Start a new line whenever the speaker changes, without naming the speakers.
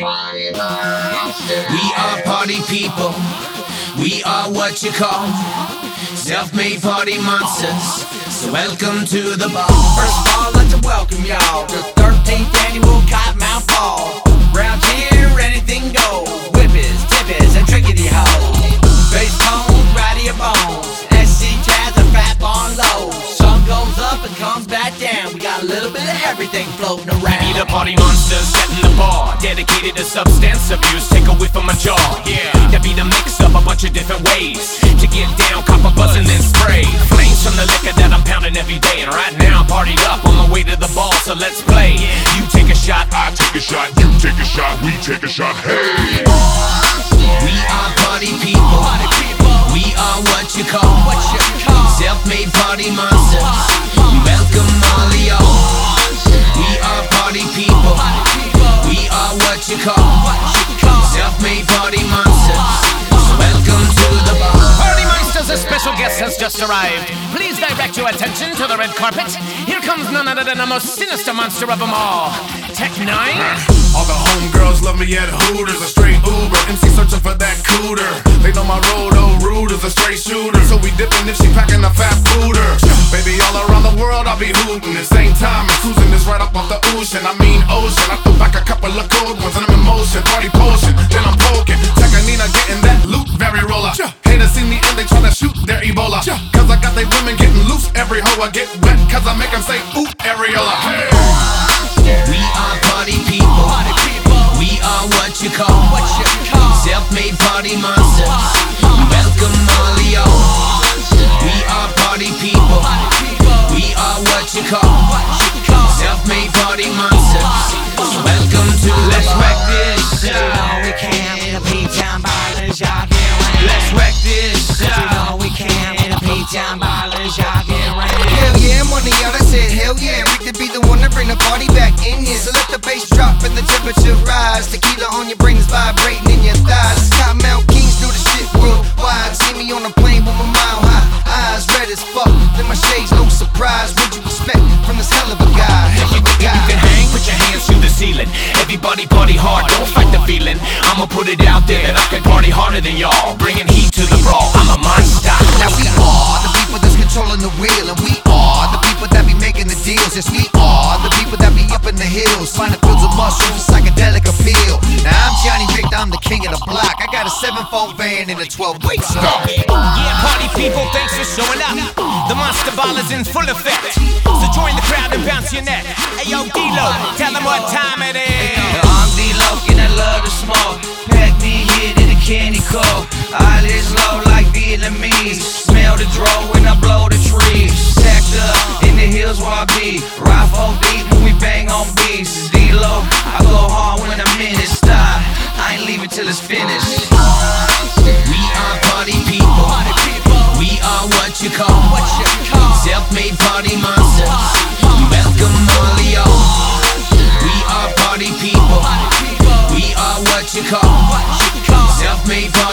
We are party people. We are what you call self-made party monsters. So welcome to the bar.
First of all, I'd like to welcome y'all to the 13th annual Cottonmouth Ball. Round here, anything goes. Whippers, tippers, and trickety hoes. Bass tones, ratty your bones. SC Jazz and Fat Barn Low. Sun goes up and comes back down. We got a little bit of everything floating around.
We the party monsters setting the bar, dedicated to substance abuse. Take a whiff from my jaw. Yeah, that be the mix of a bunch of different ways to get down, cop a buzz and then spray. Flames from the liquor that I'm pounding every day, and right now I'm partied up on my way to the ball. So let's play. You take a shot, I take a shot, you take a shot, we take a shot. Hey,
we are party people. We are what you call self-made party monsters. We welcome all of y'all. We are party people. We are what you call self-made party monsters. So welcome to the bar.
Party monsters, a special guest has just arrived. Please direct your attention to the red carpet. Here comes none other than the most sinister monster of them all, Tech N9ne.
All the homegirls love me at Hooters, a straight Uber. MC searching for that cooter. They know my road, rude is a straight shooter. So we dipping if she packing a fat booter. Baby, all around the world I'll be hooting. At same time, and cruising this right up off the ocean. I mean ocean. I threw back a couple of cold ones and I'm in motion. Party potion, then I'm poking. Tech N9ne getting that loot, very roller. Haters see me and they tryna shoot their Ebola. Cause I got they women getting loose. Every hoe I get wet, cause I make them say ooh, areola.
We are party people. We are what you call self-made party monsters. We welcome all of y'all. We are party people. We are what you call self-made party monsters. So welcome to
Let's
the
wreck
bar.
this. You know we can in a P-Town violence, y'all get rain. Let's wreck this. You know we can in a P-Town violence, y'all get rain.
Hell yeah, I'm on the out, I said hell yeah. Rick to be the one to bring the party back in here. So let the bass drop and the temperature rise. Tequila on your brain is vibrating in your thighs. Cottonmouth Kings do the shit worldwide. See me on a plane with my mile high eyes red as fuck. Then my shades, no surprise. What'd you expect from this hell of a guy? Hell of a guy.
You can hang, put your hands to the ceiling. Everybody party hard, don't fight the feeling. I'ma put it out there that I can party harder than y'all. Bringing heat to the brawl, I'm a monster.
Now we are the people that's controlling the wheel, and we are the people that be making the deals. Yes, we are the people that be up in the hills, finding fields of mushrooms, psychedelic appeal. Now I'm Johnny Rick, I'm the king of the block. I got a 7-4 van and a 12-weight stock.
Yeah, party people, thanks for showing up. The monster ball is in full effect. So join the crowd and bounce your neck. Hey yo, D-Lo, tell them what time it is.
I'm D-Lo, and I love to smoke. Pack me here to the candy coat. Eyelids low like Vietnamese. Smell the dro when I blow the trees. Stacked up in the hills where I be. Ride 4 deep when we bang on beats. It's D-Lo, I go hard when I'm in it. Stop, I ain't leaving till it's finished.
We are party people. We are what you call self-made party monsters. We welcome all of y'all. We are party people. We are what you call self-made party